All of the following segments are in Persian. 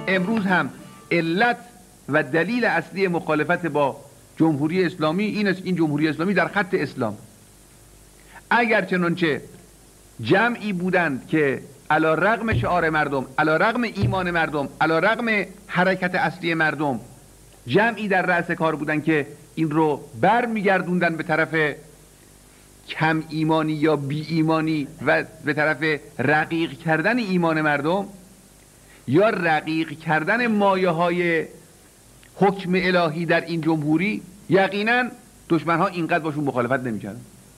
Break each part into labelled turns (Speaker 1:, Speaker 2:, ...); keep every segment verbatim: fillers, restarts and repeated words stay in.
Speaker 1: امروز هم علت و دلیل اصلی مخالفت با جمهوری اسلامی این است، این جمهوری اسلامی در خط اسلام. اگر چنانچه جمعی بودند که علی رغم شعار مردم، علی رغم ایمان مردم، علی رغم حرکت اصلی مردم، جمعی در رأس کار بودند که این رو بر میگردوندن به طرف کم ایمانی یا بی ایمانی و به طرف رقیق کردن ایمان مردم یا رقیق کردن مایه های حکم الهی در این جمهوری، یقینا دشمن ها اینقدر باشون مخالفت نمی‌کردن.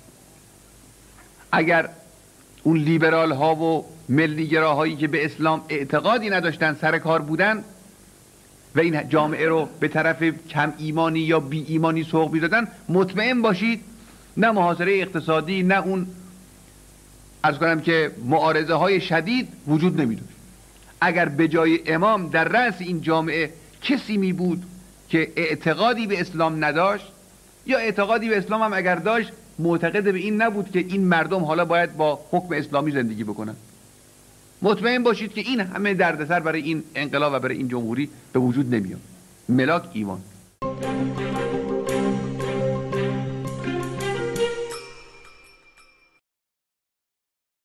Speaker 1: اگر اون لیبرال ها و ملیگراهایی که به اسلام اعتقادی نداشتن سر کار بودن و این جامعه رو به طرف کم ایمانی یا بی ایمانی سوق می‌دادن، مطمئن باشید نه محاصره اقتصادی نه اون عرض کنم که معارضه های شدید وجود نمی‌داشت. اگر به جای امام در رأس این جامعه کسی می بود که اعتقادی به اسلام نداشت یا اعتقادی به اسلام هم اگر داشت معتقد به این نبود که این مردم حالا باید با حکم اسلامی زندگی بکنن، مطمئن باشید که این همه دردسر برای این انقلاب و برای این جمهوری به وجود نمیاد. ملاک ایمان.